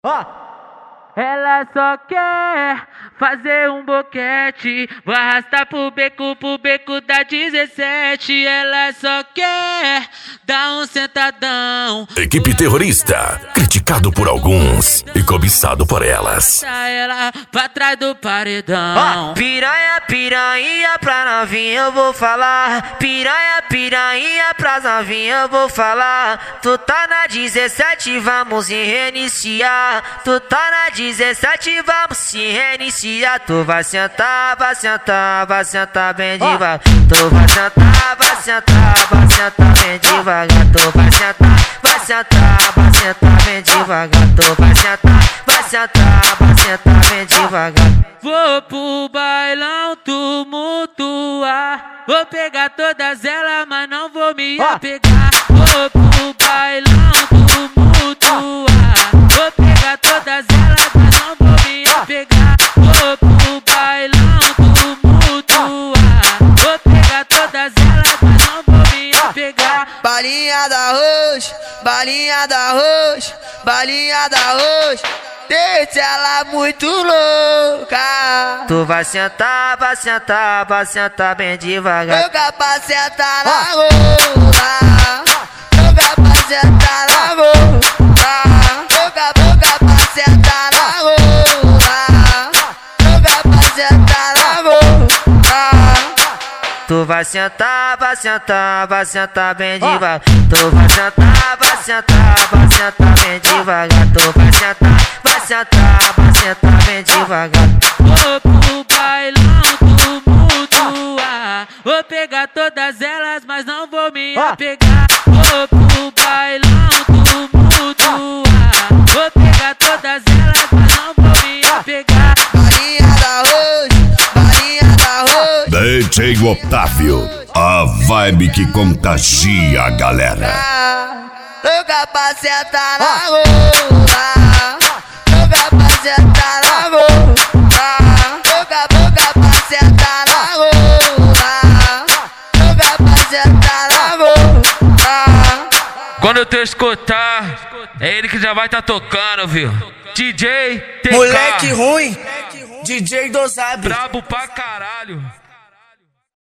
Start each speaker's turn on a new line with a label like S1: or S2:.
S1: Ó. Ela só quer fazer um boquete, vou arrastar pro beco da 17. Ela só quer dar um sentadão.
S2: Equipe terrorista, criticado por alguns e cobiçado por elas.
S1: Ela pra trás do paredão.
S3: Piranha, piranha pra novinha eu vou falar. Piranha, piranha pras novinha eu vou falar. Tu tá na 17, vamos se reiniciar. Tu tá na 17, vamos se reiniciar. Tu vai sentar, vai sentar, vai sentar bem devagar. Tu vai sentar, vai sentar, vai sentar bem devagar. Tu vai sentar, vai sentar, vai sentar bem devagar. Tu vai sentar, vai sentar, vai sentar bem devagar.
S1: Vou pro bailão tumultuar, vou pegar todas elas, mas não vou me apegar. Vou pro bailão tumultuar, vou pegar todas elas, mas não vou me apegar. Vou pro bailão tumultuar, vou pegar todas elas, mas não vou me apegar.
S3: Balinha da arroz, balinha da arroz, balinha da arroz. Deixa ela muito louca. Tu vai sentar, vai sentar, vai sentar bem devagar. Joga pra sentar na rola. Joga pra sentar na rola. Joga pra sentar na rola. Joga pra sentar na rola. Tu vai sentar, vai sentar, vai sentar bem devagar. Tu vai sentar, vai sentar, vai sentar bem devagar. Tu vai sentar, vai sentar, vai sentar bem devagar.
S1: Vou pro bailão tumultuar, vou pegar todas elas, mas não vou me apegar. Vou pro bailão tumultuar, vou pegar todas elas, mas não vou me apegar.
S3: Balinha da arroz, balinha da arroz.
S2: DJ Otávio, a vibe que contagia a galera.
S3: Joga pra sentar na rola. Joga pra sentar na rola. Joga pra sentar na rola. Joga pra sentar na rola.
S1: Quando eu te escutar, é ele que já vai tá tocando, viu? DJ TK.
S4: Moleque ruim, DJ Dosab.
S1: Brabo pra caralho.